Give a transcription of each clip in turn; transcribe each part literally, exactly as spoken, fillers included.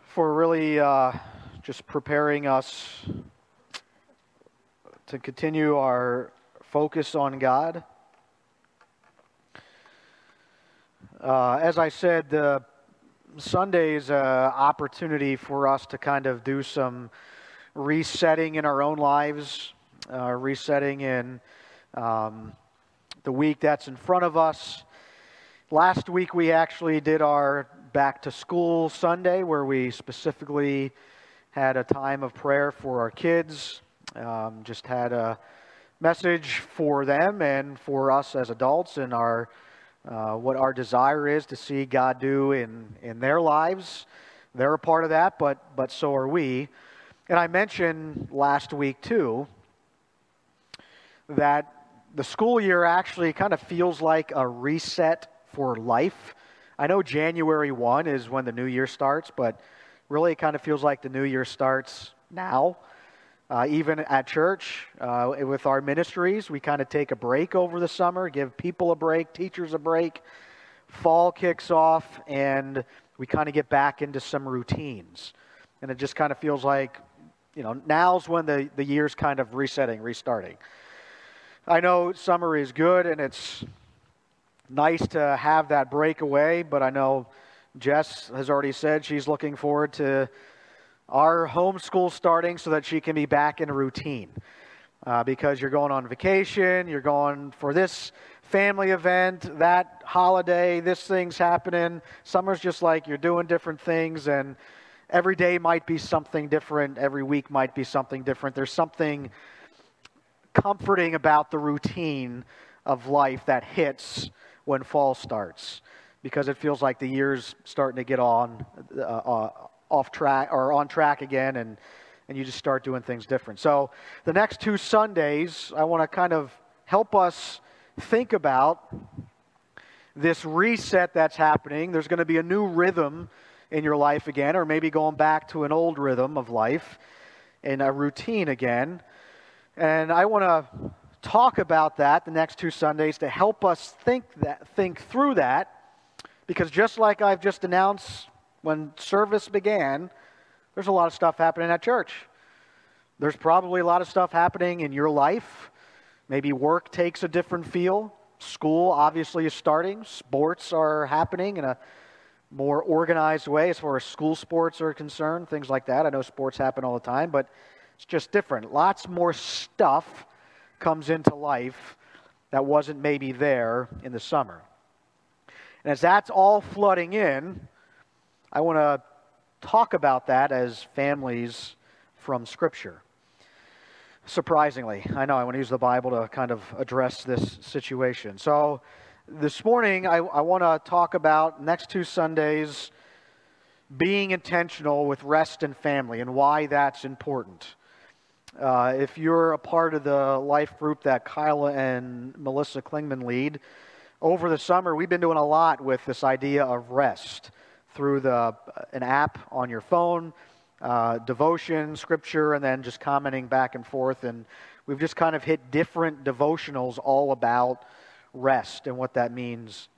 for really uh, just preparing us to continue our focus on God. Uh, as I said, the Sunday is an opportunity for us to kind of do some resetting in our own lives, uh, resetting in um, the week that's in front of us. Last week we actually did our Back to School Sunday, where we specifically had a time of prayer for our kids, um, just had a message for them and for us as adults and our uh, what our desire is to see God do in, in their lives. They're a part of that, but but so are we. And I mentioned last week too that the school year actually kind of feels like a reset for life. I know January first is when the new year starts, but really it kind of feels like the new year starts now. Uh, even at church, uh, with our ministries, we kind of take a break over the summer, give people a break, teachers a break. Fall kicks off, and we kind of get back into some routines. And it just kind of feels like, you know, now's when the, the year's kind of resetting, restarting. I know summer is good, and it's nice to have that break away, but I know Jess has already said she's looking forward to our homeschool starting so that she can be back in a routine. Uh, because you're going on vacation, you're going for this family event, that holiday, this thing's happening. Summer's just like you're doing different things, and every day might be something different. Every week might be something different. There's something comforting about the routine of life that hits when fall starts, because it feels like the year's starting to get on uh, uh, off track or on track again, and and you just start doing things different. So the next two Sundays, I want to kind of help us think about this reset that's happening. There's going to be a new rhythm in your life again, or maybe going back to an old rhythm of life and a routine again. And I want to talk about that the next two Sundays to help us think that think through that, because just like I've just announced when service began, there's a lot of stuff happening at church. There's probably a lot of stuff happening in your life. Maybe work takes a different feel. School obviously is starting. Sports are happening in a more organized way as far as school sports are concerned, things like that. I know sports happen all the time, but it's just different. Lots more stuff comes into life that wasn't maybe there in the summer. And as that's all flooding in, I want to talk about that as families from Scripture. Surprisingly, I know I want to use the Bible to kind of address this situation. So this morning, I, I want to talk about next two Sundays being intentional with rest and family and why that's important. Uh, if you're a part of the life group that Kyla and Melissa Klingman lead, over the summer we've been doing a lot with this idea of rest through the an app on your phone, uh, devotion, scripture, and then just commenting back and forth. And we've just kind of hit different devotionals all about rest and what that means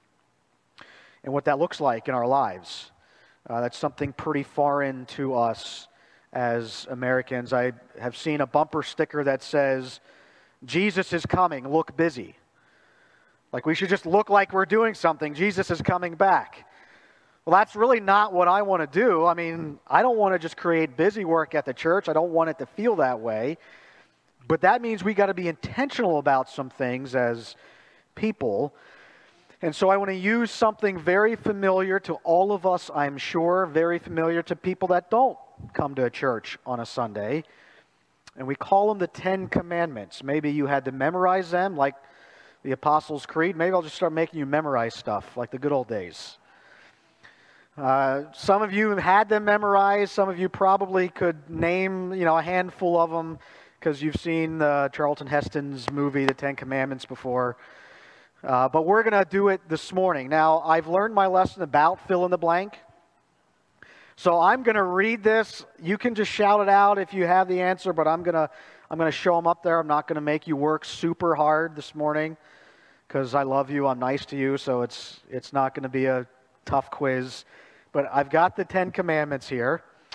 and what that looks like in our lives. Uh, that's something pretty foreign to us as Americans. I have seen a bumper sticker that says, "Jesus is coming, look busy." Like we should just look like we're doing something. Jesus is coming back. Well, that's really not what I want to do. I mean, I don't want to just create busy work at the church. I don't want it to feel that way. But that means we got to be intentional about some things as people. And so I want to use something very familiar to all of us, I'm sure, very familiar to people that don't come to a church on a Sunday. And we call them the Ten Commandments. Maybe you had to memorize them like the Apostles' Creed. Maybe I'll just start making you memorize stuff like the good old days. Uh, some of you had them memorized. Some of you probably could name, you know, a handful of them because you've seen uh, Charlton Heston's movie, The Ten Commandments, before. Uh, but we're going to do it this morning. Now, I've learned my lesson about fill in the blank. So I'm going to read this. You can just shout it out if you have the answer, but I'm going to I'm going to show them up there. I'm not going to make you work super hard this morning because I love you. I'm nice to you, so it's it's not going to be a tough quiz. But I've got the Ten Commandments here.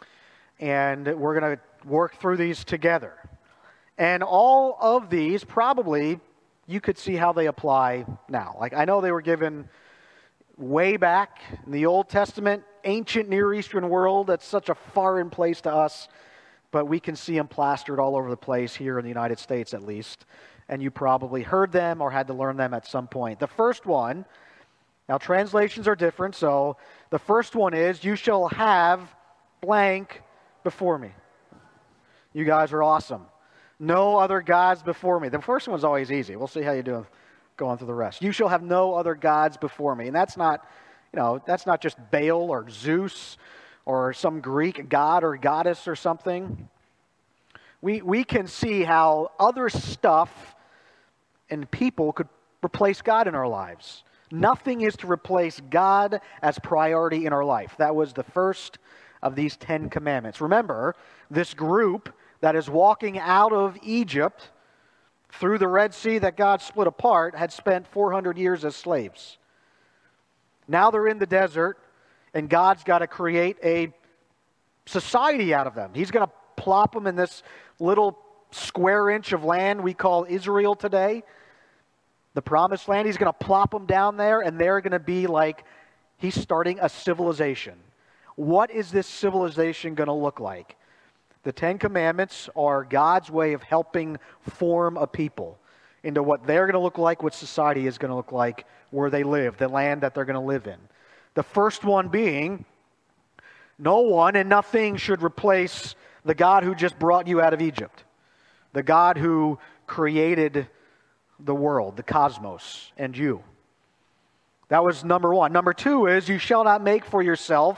And we're going to work through these together. And all of these, probably, you could see how they apply now. Like, I know they were given way back in the Old Testament, ancient Near Eastern world. That's such a foreign place to us. But we can see them plastered all over the place here in the United States, at least. And you probably heard them or had to learn them at some point. The first one, now translations are different, so the first one is, you shall have blank before me. You guys are awesome. No other gods before me. The first one's always easy. We'll see how you do going through the rest. You shall have no other gods before me. And that's not, you know, that's not just Baal or Zeus or some Greek god or goddess or something. We, we can see how other stuff and people could replace God in our lives. Nothing is to replace God as priority in our life. That was the first of these Ten Commandments. Remember, this group that is walking out of Egypt through the Red Sea that God split apart had spent four hundred years as slaves. Now they're in the desert, and God's got to create a society out of them. He's going to plop them in this little square inch of land we call Israel today, the promised land. He's going to plop them down there, and they're going to be like, he's starting a civilization. What is this civilization going to look like? The Ten Commandments are God's way of helping form a people into what they're going to look like, what society is going to look like, where they live, the land that they're going to live in. The first one being, no one and nothing should replace the God who just brought you out of Egypt, the God who created the world, the cosmos, and you. That was number one. Number two is, you shall not make for yourself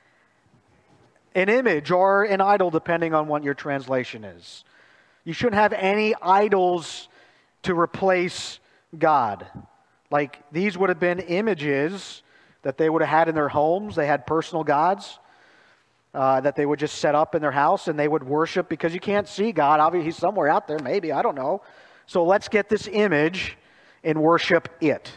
an image or an idol, depending on what your translation is. You shouldn't have any idols to replace God. Like, these would have been images that they would have had in their homes. They had personal gods uh, that they would just set up in their house, and they would worship, because you can't see God. Obviously, he's somewhere out there, maybe, I don't know. So let's get this image and worship it.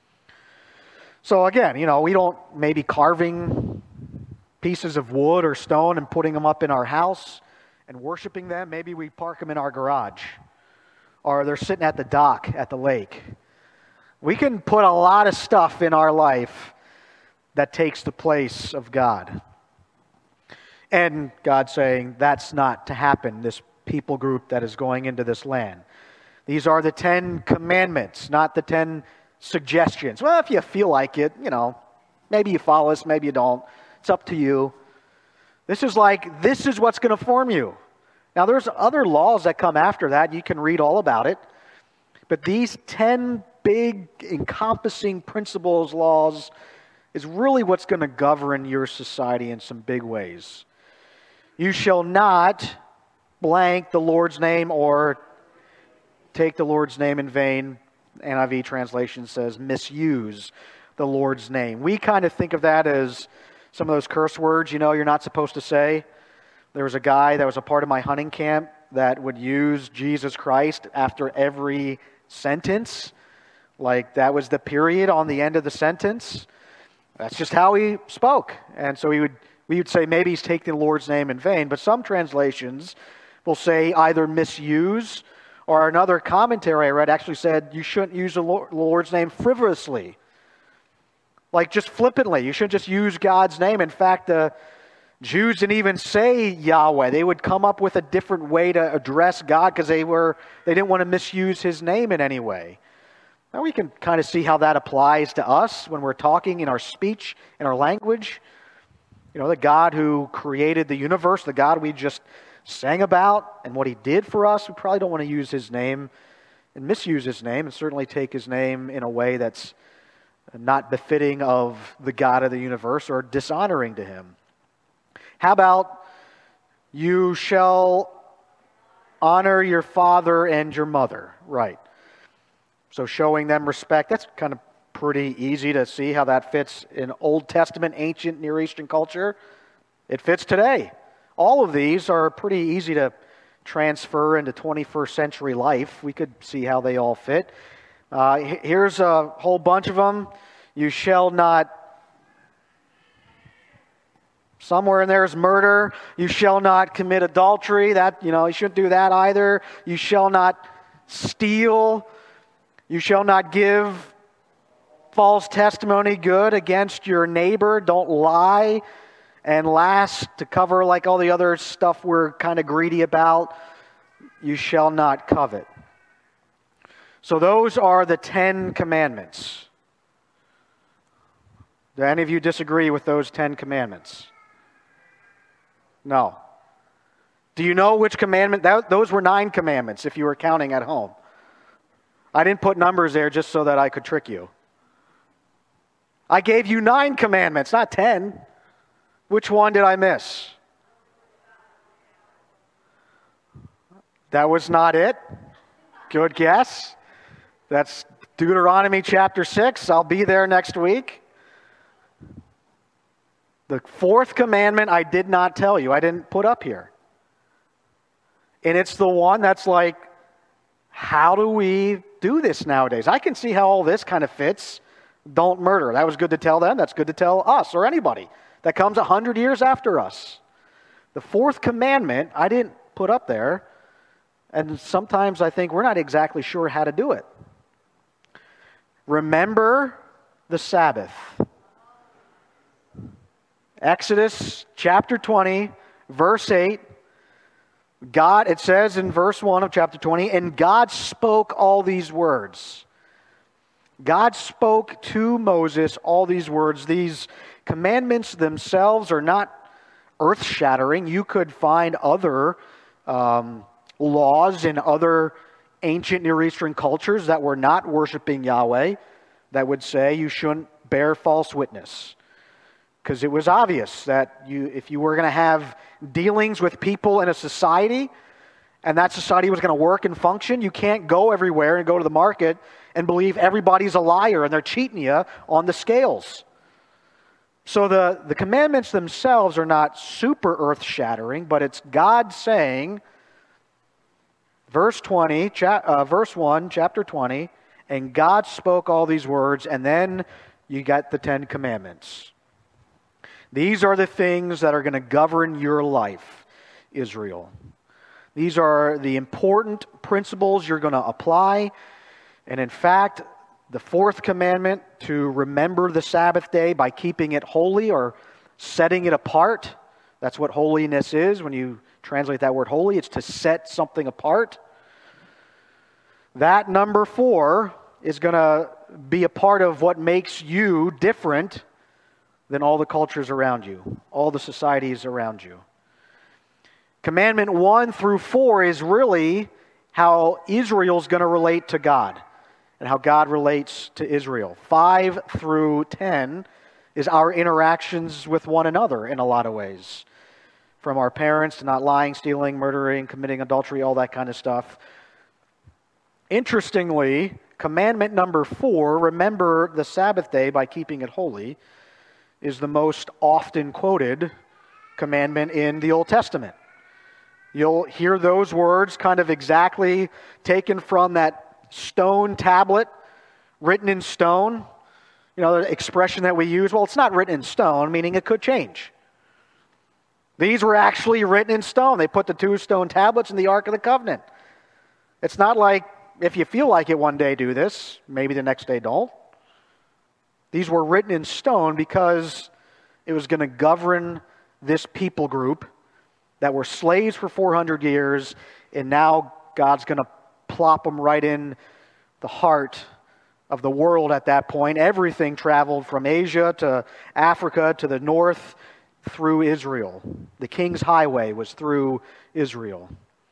So again, you know, we don't maybe carving pieces of wood or stone and putting them up in our house and worshiping them. Maybe we park them in our garage, or they're sitting at the dock at the lake. We can put a lot of stuff in our life that takes the place of God. And God's saying that's not to happen, this people group that is going into this land. These are the Ten Commandments, not the Ten Suggestions. Well, if you feel like it, you know, maybe you follow us, maybe you don't. It's up to you. This is like, this is what's going to form you. Now, there's other laws that come after that. You can read all about it. But these ten big encompassing principles, laws, is really what's going to govern your society in some big ways. You shall not blank the Lord's name or take the Lord's name in vain. N I V translation says misuse the Lord's name. We kind of think of that as some of those curse words, you know, you're not supposed to say. There was a guy that was a part of my hunting camp that would use Jesus Christ after every sentence. Like, that was the period on the end of the sentence. That's just how he spoke. And so he would, we would say maybe he's taking the Lord's name in vain. But some translations will say either misuse, or another commentary I read actually said you shouldn't use the Lord's name frivolously. Like, just flippantly. You shouldn't just use God's name. In fact, the Jews didn't even say Yahweh. They would come up with a different way to address God because they were they didn't want to misuse his name in any way. Now we can kind of see how that applies to us when we're talking in our speech, in our language. You know, the God who created the universe, the God we just sang about and what he did for us, we probably don't want to use his name and misuse his name, and certainly take his name in a way that's not befitting of the God of the universe or dishonoring to him. How about you shall honor your father and your mother? Right. So showing them respect, that's kind of pretty easy to see how that fits in Old Testament, ancient Near Eastern culture. It fits today. All of these are pretty easy to transfer into twenty-first century life. We could see how they all fit. Uh, here's a whole bunch of them. You shall not Somewhere in there is murder. You shall not commit adultery. That, you know, you shouldn't do that either. You shall not steal. You shall not give false testimony good against your neighbor. Don't lie. And last, to cover like all the other stuff we're kind of greedy about, you shall not covet. So those are the Ten Commandments. Do any of you disagree with those Ten Commandments? No. Do you know which commandment? That, those were nine commandments if you were counting at home. I didn't put numbers there just so that I could trick you. I gave you nine commandments, not ten. Which one did I miss? That was not it. Good guess. That's Deuteronomy chapter six. I'll be there next week. The fourth commandment I did not tell you. I didn't put up here. And it's the one that's like, how do we do this nowadays? I can see how all this kind of fits. Don't murder. That was good to tell them. That's good to tell us or anybody that comes a hundred years after us. The fourth commandment I didn't put up there. And sometimes I think we're not exactly sure how to do it. Remember the Sabbath. Exodus chapter twenty, verse eight. God, it says in verse one of chapter twenty, and God spoke all these words. God spoke to Moses all these words. These commandments themselves are not earth-shattering. You could find other um, laws in other ancient Near Eastern cultures that were not worshiping Yahweh that would say you shouldn't bear false witness. Because it was obvious that you, if you were going to have dealings with people in a society, and that society was going to work and function, you can't go everywhere and go to the market and believe everybody's a liar and they're cheating you on the scales. So the, the commandments themselves are not super earth-shattering, but it's God saying, verse twenty, cha- uh, verse one, chapter twenty, and God spoke all these words, and then you got the Ten Commandments. These are the things that are going to govern your life, Israel. These are the important principles you're going to apply. And in fact, the fourth commandment, to remember the Sabbath day by keeping it holy or setting it apart. That's what holiness is. When you translate that word holy, it's to set something apart. That number four is going to be a part of what makes you different than all the cultures around you, all the societies around you. Commandment one through four is really how Israel's going to relate to God and how God relates to Israel. Five through ten is our interactions with one another in a lot of ways. From our parents to not lying, stealing, murdering, committing adultery, all that kind of stuff. Interestingly, commandment number four, remember the Sabbath day by keeping it holy, is the most often quoted commandment in the Old Testament. You'll hear those words kind of exactly taken from that stone tablet, written in stone. You know, the expression that we use, well, it's not written in stone, meaning it could change. These were actually written in stone. They put the two stone tablets in the Ark of the Covenant. It's not like, if you feel like it one day, do this, maybe the next day don't. These were written in stone because it was going to govern this people group that were slaves for four hundred years, and now God's going to plop them right in the heart of the world at that point. Everything traveled from Asia to Africa to the north through Israel. The King's Highway was through Israel.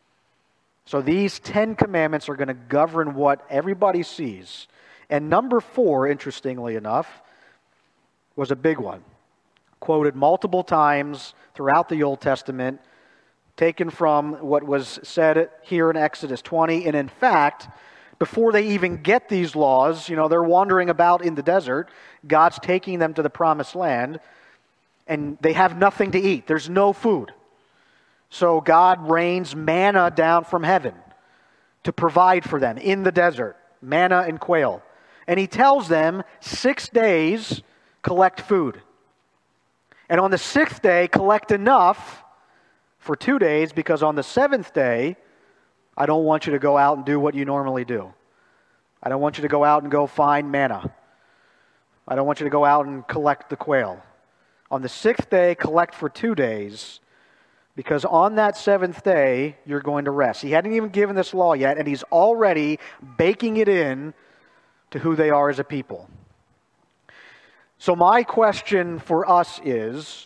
So these Ten Commandments are going to govern what everybody sees. And number four, interestingly enough, was a big one. Quoted multiple times throughout the Old Testament, taken from what was said here in Exodus twenty. And in fact, before they even get these laws, you know, they're wandering about in the desert. God's taking them to the promised land, and they have nothing to eat. There's no food. So God rains manna down from heaven to provide for them in the desert, manna and quail. And he tells them, six days, collect food. And on the sixth day, collect enough for two days, because on the seventh day, I don't want you to go out and do what you normally do. I don't want you to go out and go find manna. I don't want you to go out and collect the quail. On the sixth day, collect for two days, because on that seventh day, you're going to rest. He hadn't even given this law yet, and he's already baking it in to who they are as a people. So my question for us is,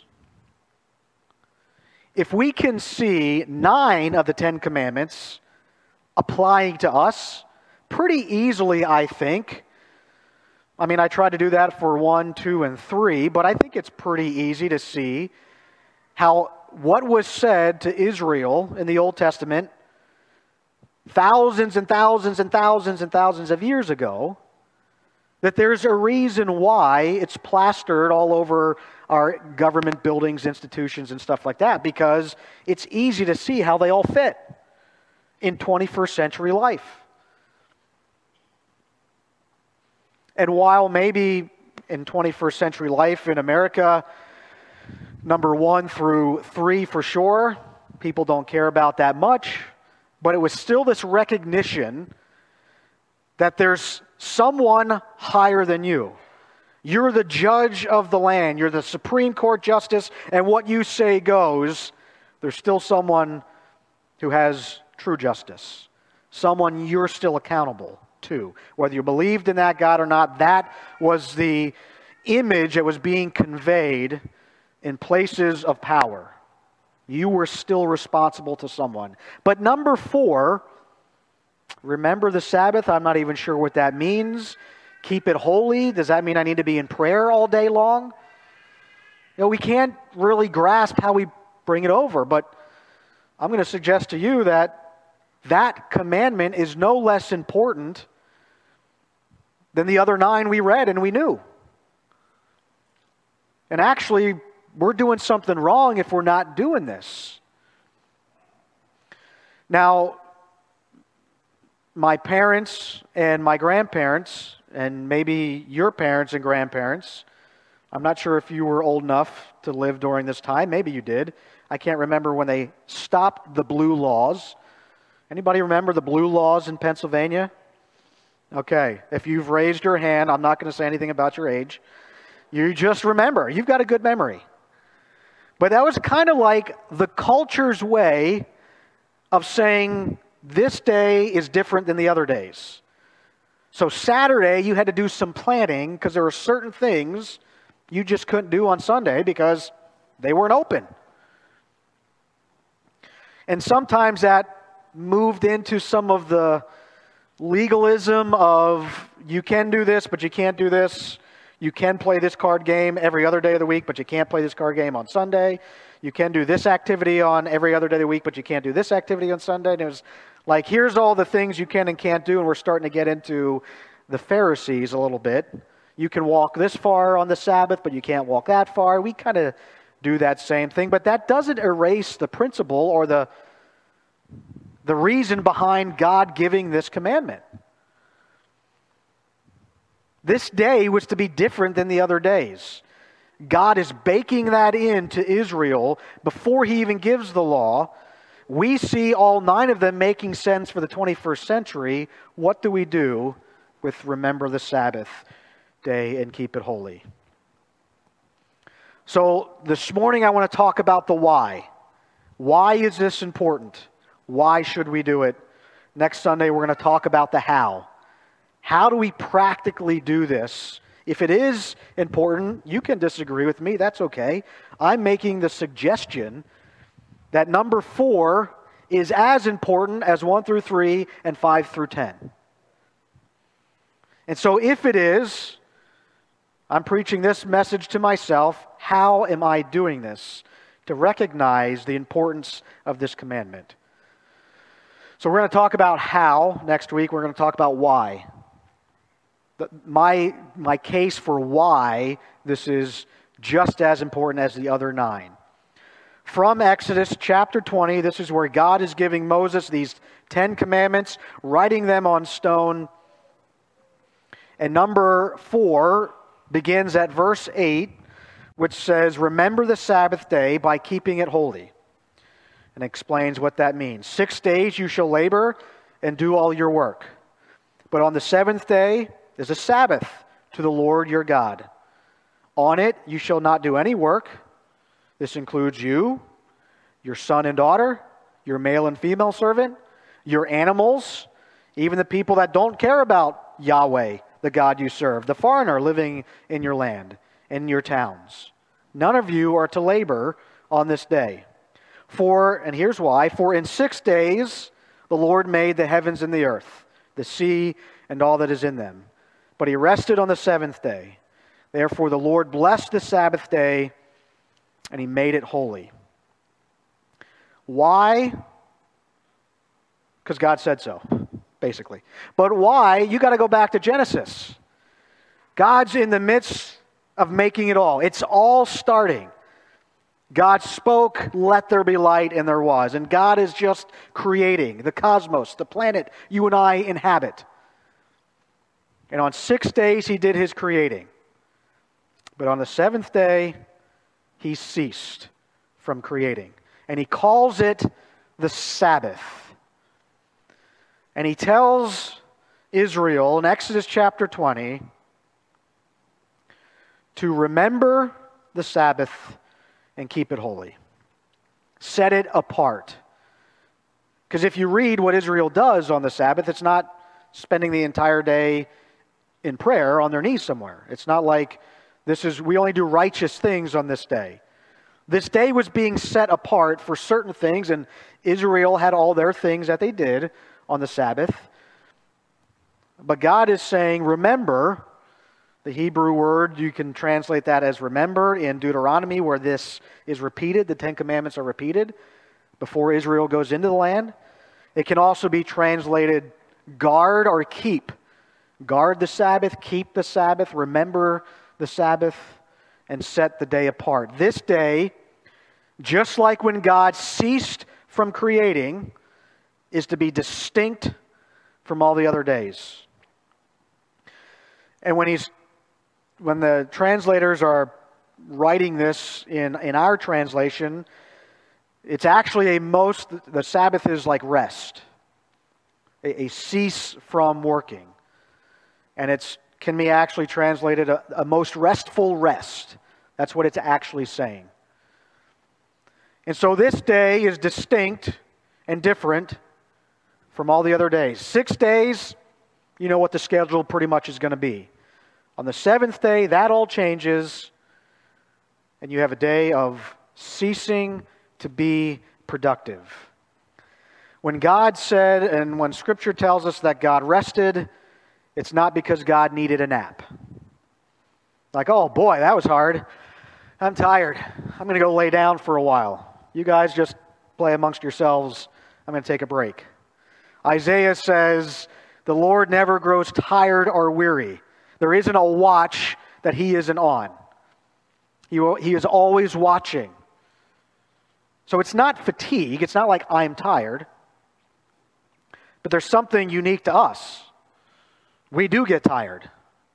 if we can see nine of the Ten Commandments applying to us pretty easily, I think. I mean, I tried to do that for one, two, and three, but I think it's pretty easy to see how what was said to Israel in the Old Testament thousands and thousands and thousands and thousands of years ago, that there's a reason why it's plastered all over our government buildings, institutions, and stuff like that, because it's easy to see how they all fit in twenty-first century life. And while maybe in twenty-first century life in America, number one through three for sure, people don't care about that much, but it was still this recognition that there's someone higher than you. You're the judge of the land. You're the Supreme Court justice, and what you say goes. There's still someone who has true justice. Someone you're still accountable to. Whether you believed in that God or not, that was the image that was being conveyed in places of power. You were still responsible to someone. But number four, remember the Sabbath. I'm not even sure what that means. Keep it holy. Does that mean I need to be in prayer all day long? You know, we can't really grasp how we bring it over, but I'm going to suggest to you that that commandment is no less important than the other nine we read and we knew. And actually, we're doing something wrong if we're not doing this. Now, my parents and my grandparents, and maybe your parents and grandparents, I'm not sure if you were old enough to live during this time. Maybe you did. I can't remember when they stopped the blue laws. Anybody remember the blue laws in Pennsylvania? Okay, if you've raised your hand, I'm not going to say anything about your age. You just remember. You've got a good memory. But that was kind of like the culture's way of saying this day is different than the other days. So Saturday, you had to do some planning because there were certain things you just couldn't do on Sunday because they weren't open. And sometimes that moved into some of the legalism of you can do this, but you can't do this. You can play this card game every other day of the week, but you can't play this card game on Sunday. You can do this activity on every other day of the week, but you can't do this activity on Sunday. And it was like, here's all the things you can and can't do, and we're starting to get into the Pharisees a little bit. You can walk this far on the Sabbath, but you can't walk that far. We kind of do that same thing, but that doesn't erase the principle or the the reason behind God giving this commandment. This day was to be different than the other days. God is baking that into Israel before he even gives the law. We see all nine of them making sense for the twenty-first century. What do we do with remember the Sabbath day and keep it holy? So this morning I want to talk about the why. Why is this important? Why should we do it? Next Sunday we're going to talk about the how. How do we practically do this? If it is important, you can disagree with me. That's okay. I'm making the suggestion that number four is as important as one through three and five through ten. And so if it is, I'm preaching this message to myself. How am I doing this to recognize the importance of this commandment? So we're going to talk about how next week. We're going to talk about why. The, my, my case for why this is just as important as the other nine. From Exodus chapter twenty, this is where God is giving Moses these Ten Commandments, writing them on stone. And number four begins at verse eight, which says, remember the Sabbath day by keeping it holy. And explains what that means. Six days you shall labor and do all your work. But on the seventh day is a Sabbath to the Lord your God. On it you shall not do any work. This includes you, your son and daughter, your male and female servant, your animals, even the people that don't care about Yahweh, the God you serve, the foreigner living in your land, in your towns. None of you are to labor on this day. For, and here's why, for in six days the Lord made the heavens and the earth, the sea and all that is in them. But he rested on the seventh day. Therefore the Lord blessed the Sabbath day, and he made it holy. Why? Because God said so, basically. But why? You got to go back to Genesis. God's in the midst of making it all. It's all starting. God spoke, let there be light, and there was. And God is just creating the cosmos, the planet you and I inhabit. And on six days he did his creating. But on the seventh day, he ceased from creating. And he calls it the Sabbath. And he tells Israel in Exodus chapter twenty to remember the Sabbath and keep it holy. Set it apart. Because if you read what Israel does on the Sabbath, it's not spending the entire day in prayer on their knees somewhere. It's not like this is, we only do righteous things on this day. This day was being set apart for certain things, and Israel had all their things that they did on the Sabbath. But God is saying, remember. The Hebrew word, you can translate that as remember in Deuteronomy, where this is repeated. The Ten Commandments are repeated before Israel goes into the land. It can also be translated guard or keep. Guard the Sabbath, keep the Sabbath, remember the Sabbath, and set the day apart. This day, just like when God ceased from creating, is to be distinct from all the other days. And when he's When the translators are writing this in, in our translation, it's actually a most, the Sabbath is like rest. A, a cease from working. And it can be actually translated a, a most restful rest. That's what it's actually saying. And so this day is distinct and different from all the other days. Six days, you know what the schedule pretty much is going to be. On the seventh day, that all changes, and you have a day of ceasing to be productive. When God said, and when Scripture tells us that God rested, it's not because God needed a nap. Like, oh boy, that was hard. I'm tired. I'm going to go lay down for a while. You guys just play amongst yourselves. I'm going to take a break. Isaiah says, the Lord never grows tired or weary. There isn't a watch that he isn't on. He, he is always watching. So it's not fatigue. It's not like I'm tired. But there's something unique to us. We do get tired.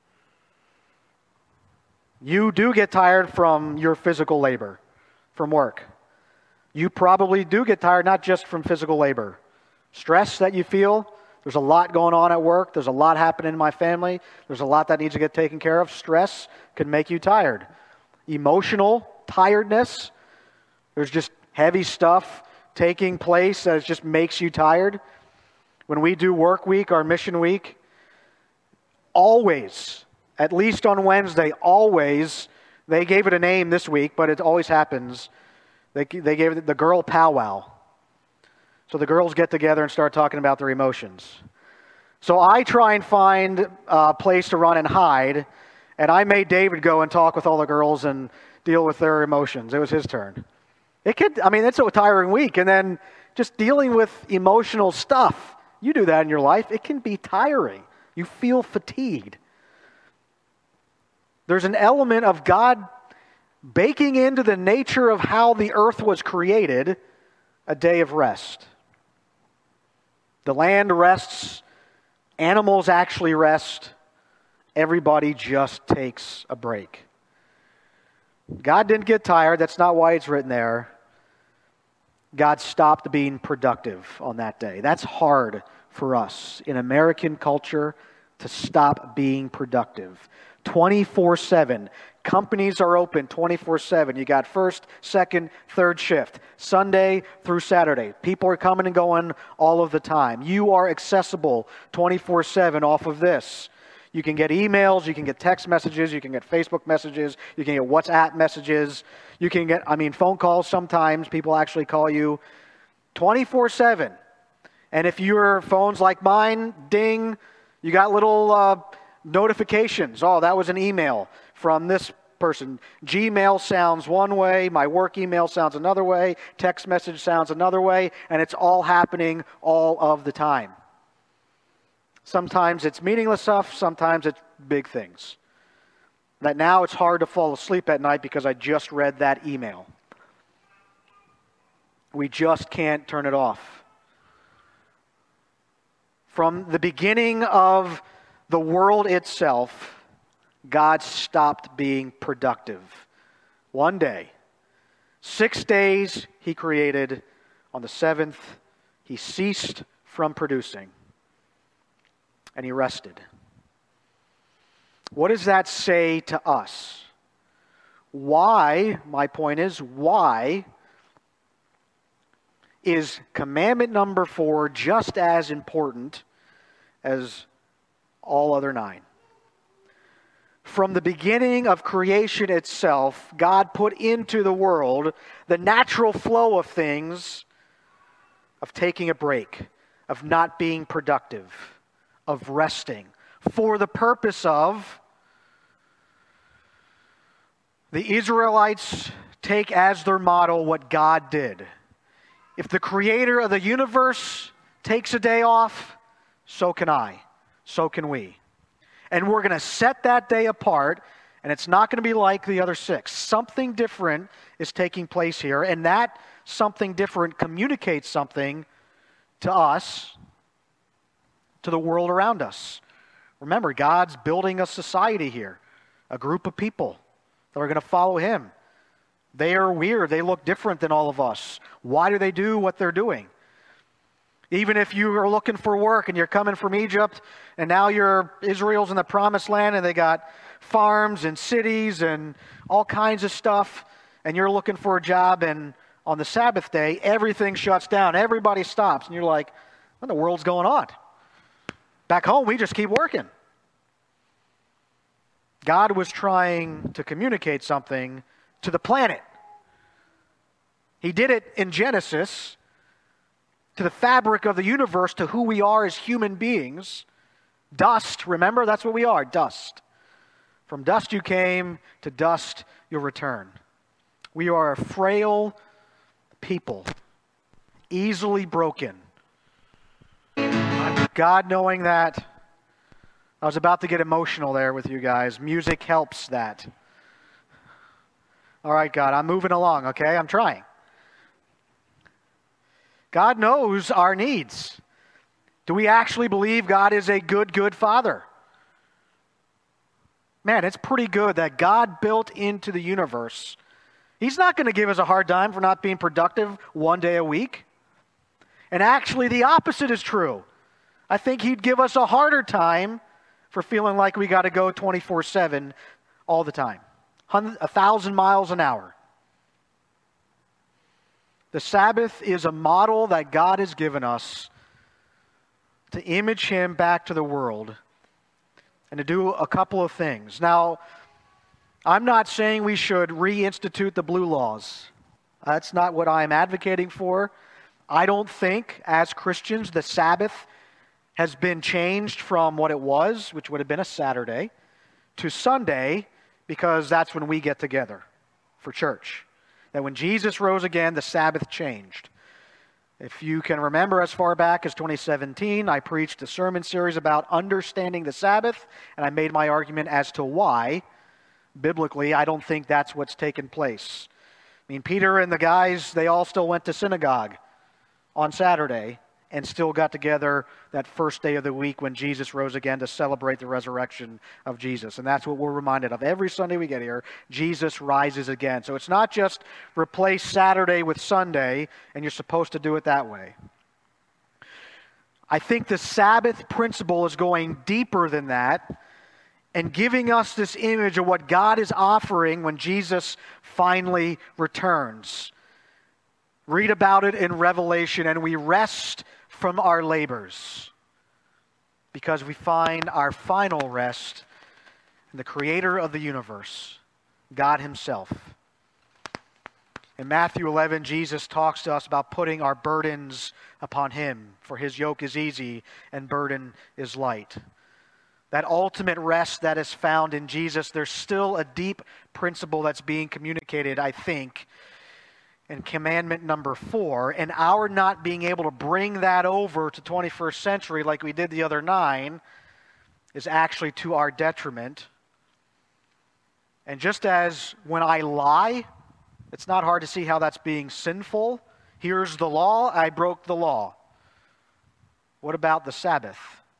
You do get tired from your physical labor, from work. You probably do get tired not just from physical labor. Stress that you feel. There's a lot going on at work. There's a lot happening in my family. There's a lot that needs to get taken care of. Stress can make you tired. Emotional tiredness. There's just heavy stuff taking place that just makes you tired. When we do work week, our mission week, always, at least on Wednesday, always, they gave it a name this week, but it always happens. They, they gave it the girl powwow. So the girls get together and start talking about their emotions. So I try and find a place to run and hide, and I made David go and talk with all the girls and deal with their emotions. It was his turn. It could, I mean, it's a tiring week, and then just dealing with emotional stuff. You do that in your life. It can be tiring. You feel fatigued. There's an element of God baking into the nature of how the earth was created a day of rest. The land rests, animals actually rest, everybody just takes a break. God didn't get tired. That's not why it's written there. God stopped being productive on that day. That's hard for us in American culture to stop being productive. twenty-four seven. Companies are open twenty-four seven. You got first, second, third shift, Sunday through Saturday. People are coming and going all of the time. You are accessible twenty-four seven off of this. You can get emails, you can get text messages, you can get Facebook messages, you can get WhatsApp messages, you can get, I mean, phone calls sometimes. People actually call you twenty-four seven. And if your phone's like mine, ding, you got little uh, notifications. Oh, that was an email from this person. Gmail sounds one way, my work email sounds another way, text message sounds another way, and it's all happening all of the time. Sometimes it's meaningless stuff, sometimes it's big things. That now it's hard to fall asleep at night because I just read that email. We just can't turn it off. From the beginning of the world itself, God stopped being productive. One day. Six days He created. On the seventh, He ceased from producing. And He rested. What does that say to us? Why, my point is, why is commandment number four just as important as all other nine? From the beginning of creation itself, God put into the world the natural flow of things, of taking a break, of not being productive, of resting, for the purpose of the Israelites take as their model what God did. If the creator of the universe takes a day off, so can I, so can we. And we're going to set that day apart, and it's not going to be like the other six. Something different is taking place here, and that something different communicates something to us, to the world around us. Remember, God's building a society here, a group of people that are going to follow Him. They are weird. They look different than all of us. Why do they do what they're doing? Even if you are looking for work and you're coming from Egypt and now you're Israel's in the promised land and they got farms and cities and all kinds of stuff and you're looking for a job and on the Sabbath day everything shuts down. Everybody stops and you're like, what in the world's going on? Back home we just keep working. God was trying to communicate something to the planet. He did it in Genesis to the fabric of the universe, to who we are as human beings. Dust, remember, that's what we are, dust. From dust you came, to dust you'll return. We are a frail people, easily broken. God knowing that, I was about to get emotional there with you guys. Music helps that. All right, God, I'm moving along, okay? I'm trying. God knows our needs. Do we actually believe God is a good, good Father? Man, it's pretty good that God built into the universe. He's not going to give us a hard time for not being productive one day a week. And actually, the opposite is true. I think He'd give us a harder time for feeling like we got to go twenty-four seven all the time. A thousand miles an hour. The Sabbath is a model that God has given us to image Him back to the world and to do a couple of things. Now, I'm not saying we should reinstitute the blue laws. That's not what I'm advocating for. I don't think, as Christians, the Sabbath has been changed from what it was, which would have been a Saturday, to Sunday, because that's when we get together for church. That when Jesus rose again, the Sabbath changed. If you can remember as far back as twenty seventeen, I preached a sermon series about understanding the Sabbath, and I made my argument as to why, biblically, I don't think that's what's taken place. I mean, Peter and the guys, they all still went to synagogue on Saturday, and still got together that first day of the week when Jesus rose again to celebrate the resurrection of Jesus. And that's what we're reminded of. Every Sunday we get here, Jesus rises again. So it's not just replace Saturday with Sunday, and you're supposed to do it that way. I think the Sabbath principle is going deeper than that and giving us this image of what God is offering when Jesus finally returns. Read about it in Revelation, and we rest from our labors because we find our final rest in the Creator of the universe, God Himself. In Matthew eleven, Jesus talks to us about putting our burdens upon Him, for His yoke is easy and burden is light. That ultimate rest that is found in Jesus, there's still a deep principle that's being communicated, I think, in commandment number four, and our not being able to bring that over to twenty-first century like we did the other nine is actually to our detriment. And just as when I lie, it's not hard to see how that's being sinful. Here's the law, I broke the law. What about the Sabbath?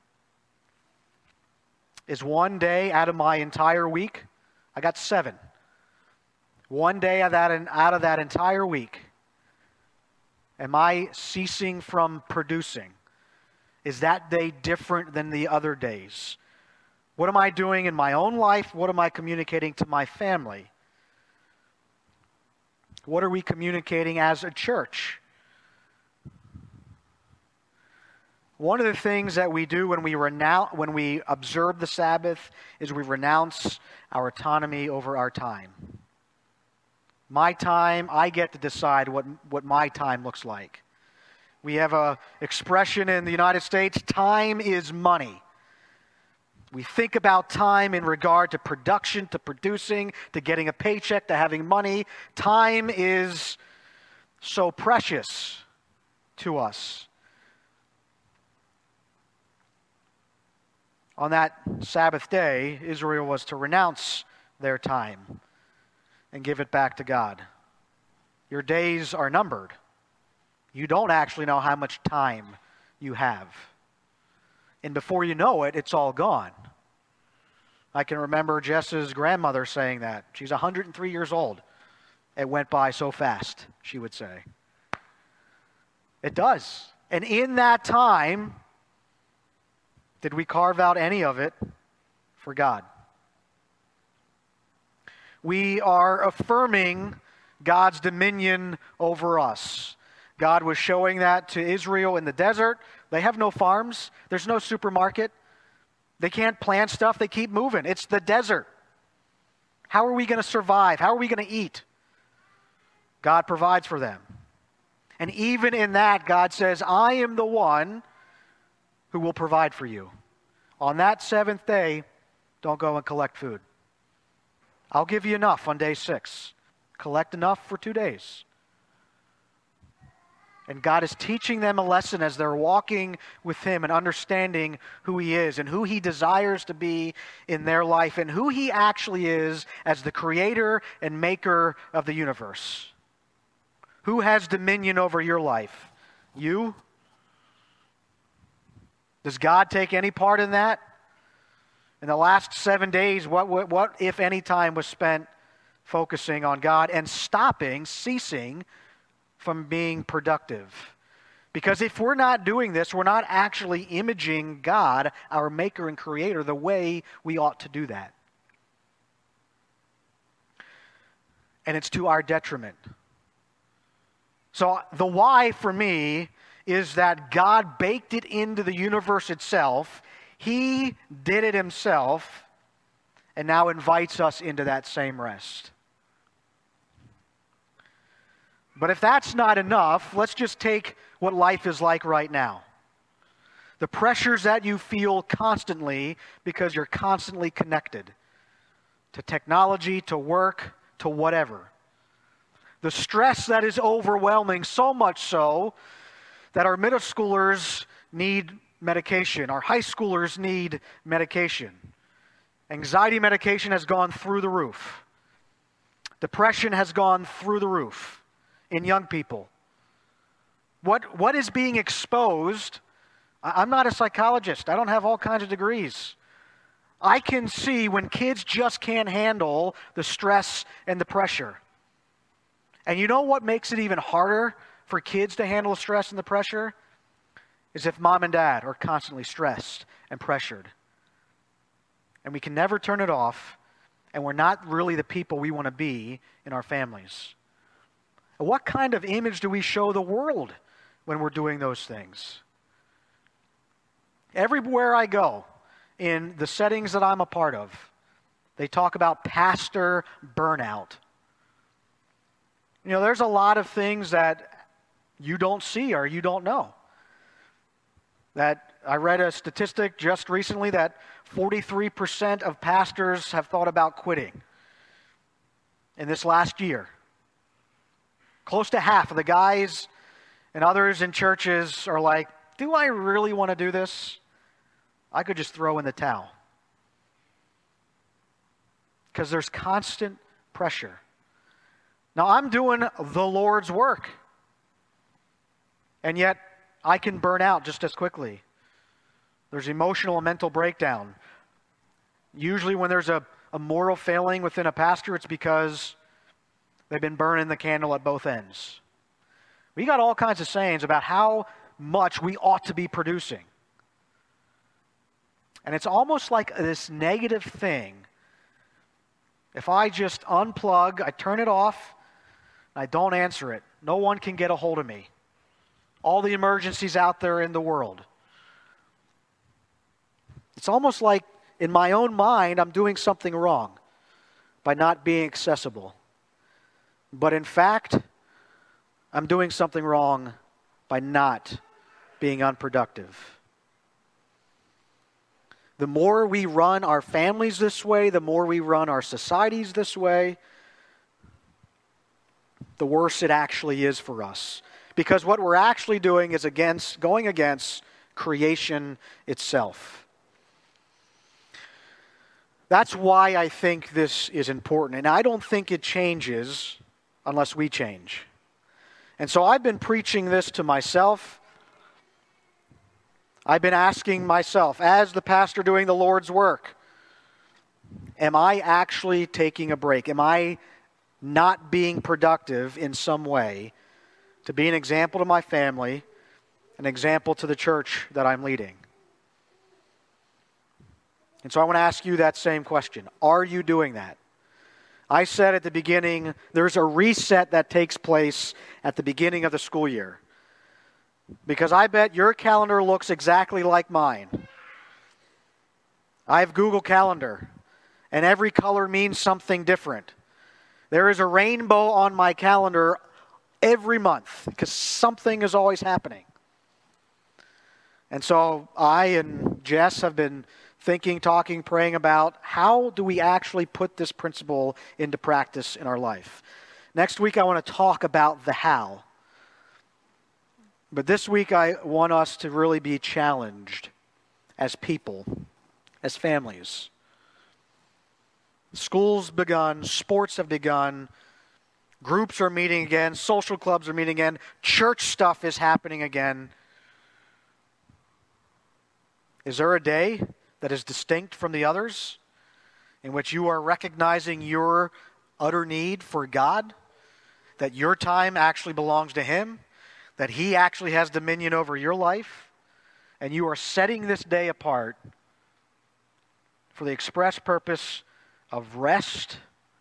Is one day out of my entire week? I got seven. One day of that, out of that entire week, am I ceasing from producing? Is that day different than the other days? What am I doing in my own life? What am I communicating to my family? What are we communicating as a church? One of the things that we do when we renounce, when we observe the Sabbath is we renounce our autonomy over our time. My time, I get to decide what, what my time looks like. We have an expression in the United States, time is money. We think about time in regard to production, to producing, to getting a paycheck, to having money. Time is so precious to us. On that Sabbath day, Israel was to renounce their time and give it back to God. Your days are numbered. You don't actually know how much time you have. And before you know it, it's all gone. I can remember Jess's grandmother saying that. She's one hundred three years old. It went by so fast, she would say. It does. And in that time, did we carve out any of it for God? We are affirming God's dominion over us. God was showing that to Israel in the desert. They have no farms. There's no supermarket. They can't plant stuff. They keep moving. It's the desert. How are we going to survive? How are we going to eat? God provides for them. And even in that, God says, I am the one who will provide for you. On that seventh day, don't go and collect food. I'll give you enough on day six. Collect enough for two days. And God is teaching them a lesson as they're walking with Him and understanding who He is and who He desires to be in their life and who He actually is as the creator and maker of the universe. Who has dominion over your life? You? Does God take any part in that? In the last seven days, what, what, what, if any, time was spent focusing on God and stopping, ceasing from being productive? Because if we're not doing this, we're not actually imaging God, our maker and creator, the way we ought to do that. And it's to our detriment. So the why for me is that God baked it into the universe itself. He did it Himself, and now invites us into that same rest. But if that's not enough, let's just take what life is like right now. The pressures that you feel constantly because you're constantly connected to technology, to work, to whatever. The stress that is overwhelming, so much so that our middle schoolers need medication. Our high schoolers need medication. Anxiety medication has gone through the roof. Depression has gone through the roof in young people. What, what is being exposed? I, I'm not a psychologist. I don't have all kinds of degrees. I can see when kids just can't handle the stress and the pressure. And you know what makes it even harder for kids to handle the stress and the pressure? Is if mom and dad are constantly stressed and pressured. And we can never turn it off, and we're not really the people we want to be in our families. And what kind of image do we show the world when we're doing those things? Everywhere I go, in the settings that I'm a part of, they talk about pastor burnout. You know, there's a lot of things that you don't see or you don't know. That I read a statistic just recently that forty-three percent of pastors have thought about quitting in this last year. Close to half of the guys and others in churches are like, do I really want to do this? I could just throw in the towel. Because there's constant pressure. Now, I'm doing the Lord's work. And yet, I can burn out just as quickly. There's emotional and mental breakdown. Usually when there's a, a moral failing within a pastor, it's because they've been burning the candle at both ends. We got all kinds of sayings about how much we ought to be producing. And it's almost like this negative thing. If I just unplug, I turn it off, I don't answer it, no one can get a hold of me. All the emergencies out there in the world. It's almost like in my own mind I'm doing something wrong by not being accessible. But in fact, I'm doing something wrong by not being unproductive. The more we run our families this way, the more we run our societies this way, the worse it actually is for us. Because what we're actually doing is against, going against creation itself. That's why I think this is important. And I don't think it changes unless we change. And so I've been preaching this to myself. I've been asking myself, as the pastor doing the Lord's work, am I actually taking a break? Am I not being productive in some way to be an example to my family, an example to the church that I'm leading? And so I want to ask you that same question. Are you doing that? I said at the beginning, there's a reset that takes place at the beginning of the school year. Because I bet your calendar looks exactly like mine. I have Google Calendar, and every color means something different. There is a rainbow on my calendar every month because something is always happening. And so I and Jess have been thinking, talking, praying about how do we actually put this principle into practice in our life. Next week I want to talk about the how. But this week I want us to really be challenged as people, as families. School's begun, sports have begun, groups are meeting again, social clubs are meeting again, church stuff is happening again. Is there a day that is distinct from the others in which you are recognizing your utter need for God, that your time actually belongs to Him, that He actually has dominion over your life, and you are setting this day apart for the express purpose of rest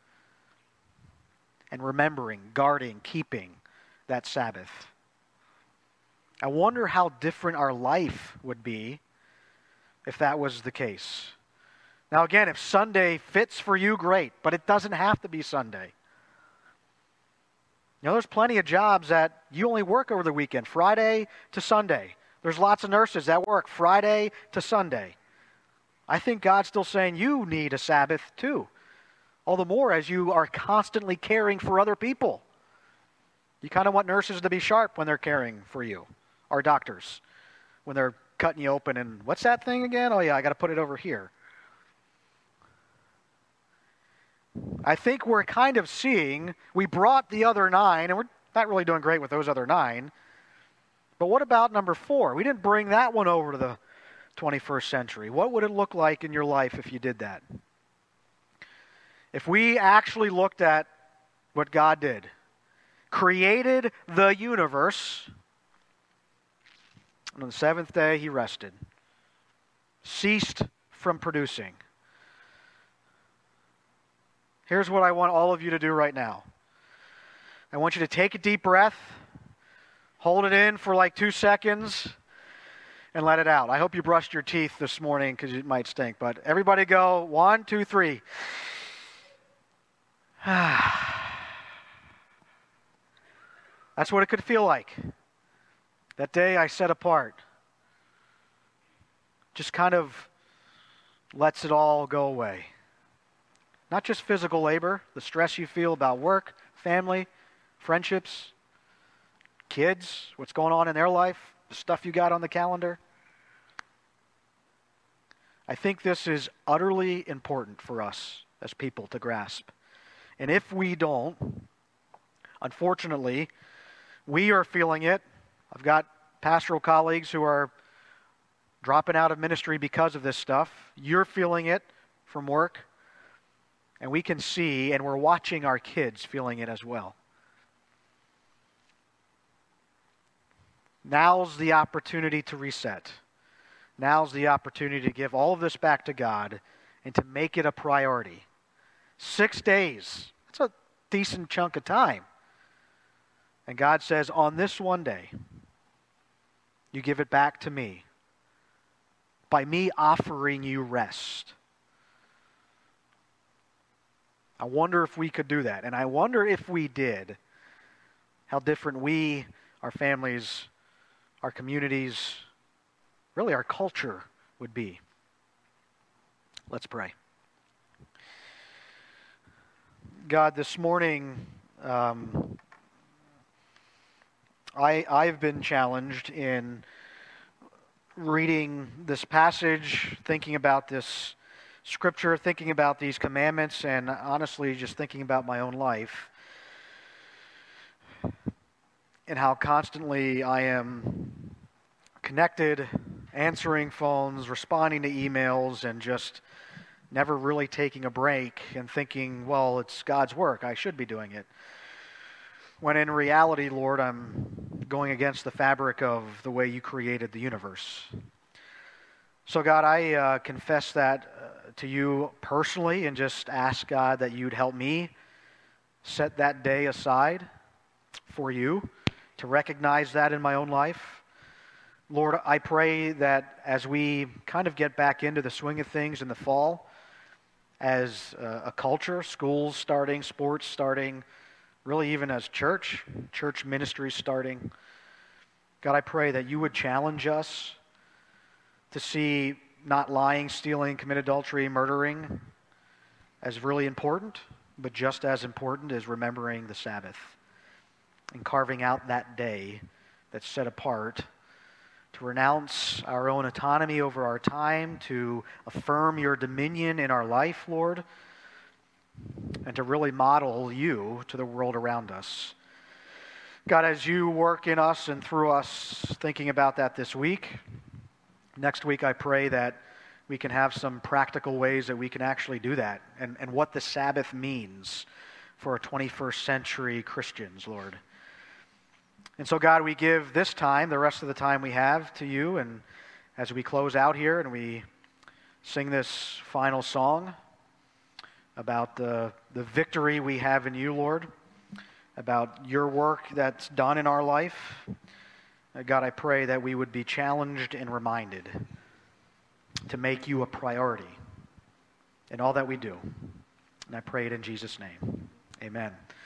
and remembering, guarding, keeping that Sabbath? I wonder how different our life would be if that was the case. Now again, if Sunday fits for you, great, but it doesn't have to be Sunday. You know, there's plenty of jobs that you only work over the weekend, Friday to Sunday. There's lots of nurses that work Friday to Sunday. I think God's still saying you need a Sabbath too. All the more as you are constantly caring for other people. You kind of want nurses to be sharp when they're caring for you, or doctors, when they're cutting you open and, what's that thing again? Oh yeah, I got to put it over here. I think we're kind of seeing, we brought the other nine, and we're not really doing great with those other nine, But what about number four? We didn't bring that one over to the twenty-first century. What would it look like in your life if you did that? If we actually looked at what God did, created the universe, and on the seventh day he rested, ceased from producing. Here's what I want all of you to do right now. I want you to take a deep breath, hold it in for like two seconds, and let it out. I hope you brushed your teeth this morning because it might stink. But everybody go, one, two, three. That's what it could feel like. That day I set apart. Just kind of lets it all go away. Not just physical labor, the stress you feel about work, family, friendships, kids, what's going on in their life, the stuff you got on the calendar. I think this is utterly important for us as people to grasp. And if we don't, unfortunately, we are feeling it. I've got pastoral colleagues who are dropping out of ministry because of this stuff. You're feeling it from work. And we can see, and we're watching our kids feeling it as well. Now's the opportunity to reset. Now's the opportunity to give all of this back to God and to make it a priority. Six days. That's a decent chunk of time. And God says, on this one day, you give it back to me by me offering you rest. I wonder if we could do that. And I wonder if we did, how different we, our families, our communities, really our culture would be. Let's pray. God, this morning, um, I, I've been challenged in reading this passage, thinking about this Scripture, thinking about these commandments, and honestly just thinking about my own life and how constantly I am connected, answering phones, responding to emails, and just never really taking a break and thinking, well, it's God's work, I should be doing it. When in reality, Lord, I'm going against the fabric of the way you created the universe. So God, I uh, confess that uh, to you personally and just ask God that you'd help me set that day aside for you to recognize that in my own life. Lord, I pray that as we kind of get back into the swing of things in the fall, as uh, a culture, schools starting, sports starting, really even as church, church ministry starting, God, I pray that you would challenge us to see not lying, stealing, commit adultery, murdering as really important, but just as important is remembering the Sabbath and carving out that day that's set apart to renounce our own autonomy over our time, to affirm your dominion in our life, Lord, and to really model you to the world around us. God, as you work in us and through us, thinking about that this week, next week I pray that we can have some practical ways that we can actually do that and, and what the Sabbath means for twenty-first century Christians, Lord. And so, God, we give this time, the rest of the time we have, to you, and as we close out here and we sing this final song about the, the victory we have in you, Lord, about your work that's done in our life, uh, God, I pray that we would be challenged and reminded to make you a priority in all that we do. And I pray it in Jesus' name. Amen.